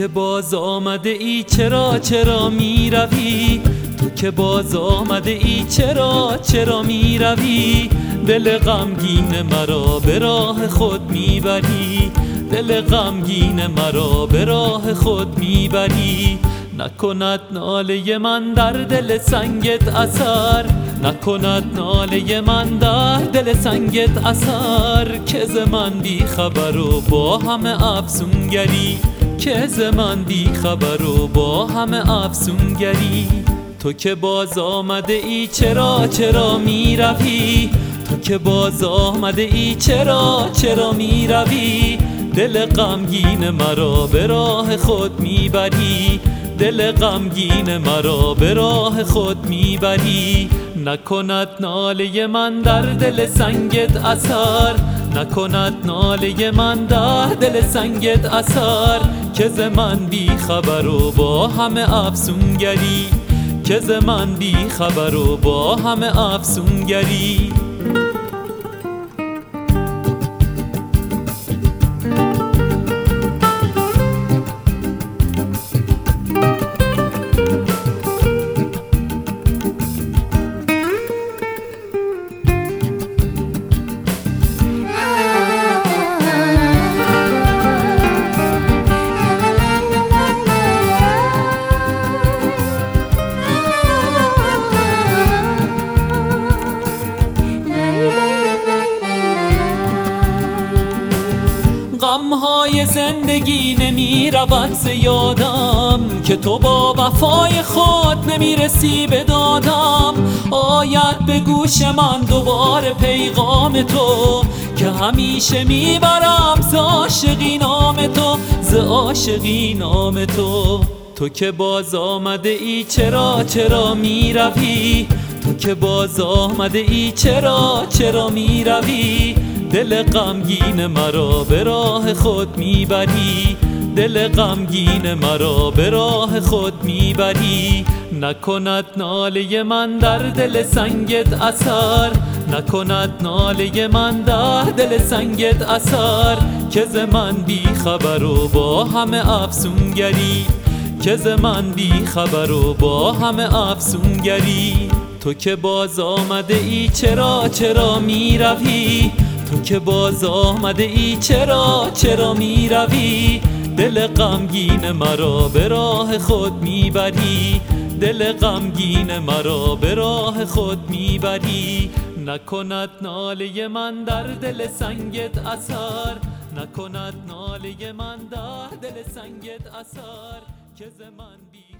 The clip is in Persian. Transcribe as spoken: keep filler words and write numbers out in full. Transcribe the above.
که باز آمده ای چرا چرا می روی؟ تو که باز آمده ای چرا چرا می روی؟ دل غمگین مرا به راه خود می بری، دل غمگین مرا به راه خود می بری. نکند ناله من در دل سنگت اثر، نکند ناله من در دل سنگت اثر. که ز من بی خبر و با همه افسونگری، که ز من بی خبر و با همه افسونگری. تو که باز آمده ای چرا چرا می روی؟ تو که باز آمده ای چرا چرا می روی؟ دل غمگین مرا به راه خود می بری، دل غمگین مرا به راه خود می بری. نکند ناله من در دل سنگت اثر، نکند ناله من در دل سنگت اثر. که ز من بی خبر و با همه افسونگری، که ز من بی خبر و با همه افسونگری. غمهای زندگی نمی رود ز یادم، که تو با وفای خود نمی رسی به دادم. آید به گوش من دوباره پیغام تو، که همیشه می برم ز عاشقی نام تو، ز عاشقی نام تو. تو که باز آمده ای چرا چرا می روی؟ تو که باز آمده ای چرا چرا می روی؟ دل غمگین مرا به راه خود می بری، دل غمگین مرا به راه خود می بری. نکند ناله من در دل سنگت اثر، نکند ناله من در دل سنگت اثر. که ز من بی خبر و با همه افسونگری، که ز من بی خبر و با همه افسونگری. تو که باز آمده ای چرا چرا می روی؟ تو که باز آمده ای چرا چرا می روی؟ دل غمگین مرا به راه خود می بری، دل غمگین مرا به راه خود می بری. نکند ناله من در دل سنگت اثر، نکند ناله من در دل سنگت اثر. که ز من بی